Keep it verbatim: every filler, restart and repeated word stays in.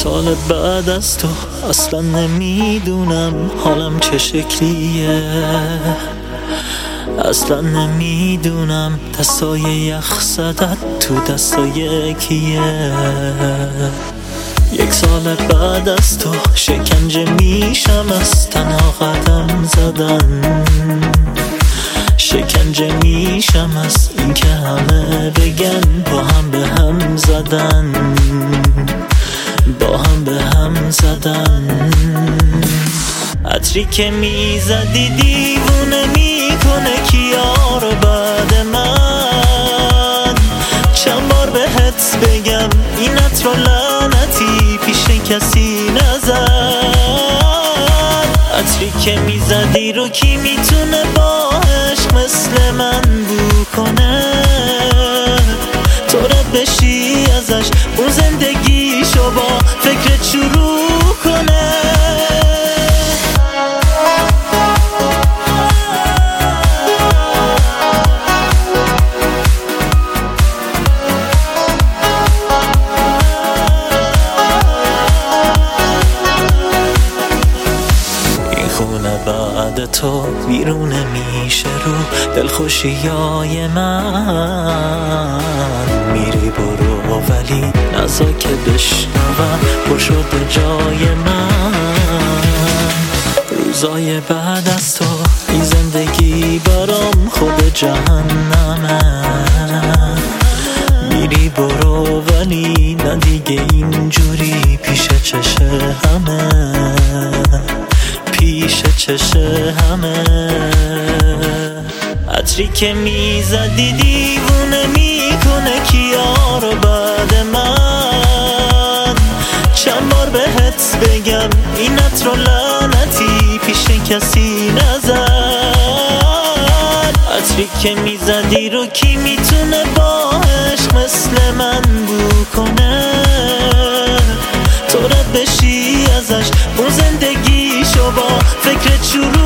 سال بعد از تو اصلا نمیدونم حالم چه شکلیه، اصلا نمیدونم دستای یخ زدت تو دستای کیه. یک سال بعد از تو شکنجه میشم از تنها قدم زدن، شکنجه میشم از اینکه همه بگن با هم به هم زدن، با هم به هم زدن. عطری که میزدی دیوونه میکنه کیا رو بعد من، چند بار بهت بگم این عطر لعنتی پیش کسی نزن. عطری که میزدی رو کی میتونه با عشق مثل من بو کنه، تو رد بشی ازش اون زندگیشو با فکرت شروع کنه. بعد تو بیرونه میشه رو دلخوشیای من، میری برو ولی نزا که بشنوم پر شده جای من. روزای بعد از تو این زندگی برام خود جهنمه، میری برو ولی نه دیگه اینجوری پیش چشه همه، پیش چشه همه. عطری که میزدی دیوونه میکنه کیا رو بعد من، چند بار بهت بگم این عطر لعنتی پیش کسی نزن. عطری که میزدی رو کی میتونه با عشق مثل من بو کنه، تو رد بشی ازش اون زندگیشو با فکرت شروع